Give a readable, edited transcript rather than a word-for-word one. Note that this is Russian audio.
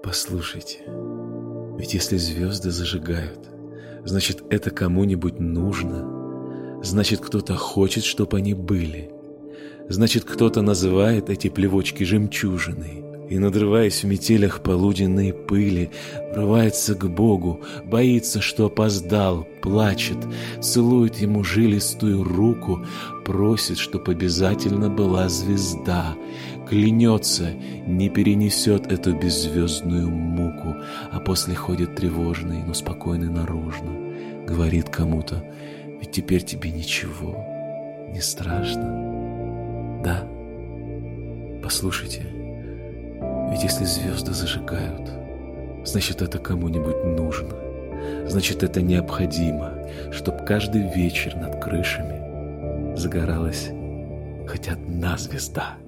Послушайте, ведь если звезды зажигают, значит, это кому-нибудь нужно. Значит, кто-то хочет, чтобы они были. Значит, кто-то называет эти плевочки жемчужиной и, надрываясь в метелях полуденной пыли, врывается к Богу, боится, что опоздал, плачет, целует ему жилистую руку, просит, чтоб обязательно была звезда, клянется, не перенесет эту беззвездную муку, а после ходит тревожный, но спокойный наружно, говорит кому-то: ведь теперь тебе ничего не страшно. Да? Послушайте, ведь если звезды зажигают, значит, это кому-нибудь нужно. Значит, это необходимо, чтоб каждый вечер над крышами загоралась хоть одна звезда.